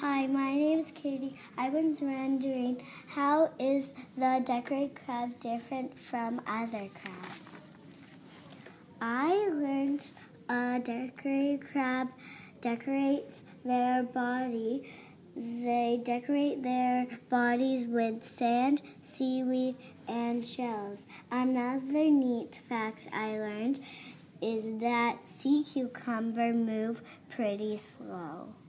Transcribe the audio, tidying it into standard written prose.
Hi, my name is Katie. I was wondering, how is the decorated crab different from other crabs? I learned a decorated crab decorates their body. They decorate their bodies with sand, seaweed, and shells. Another neat fact I learned is that sea cucumbers move pretty slow.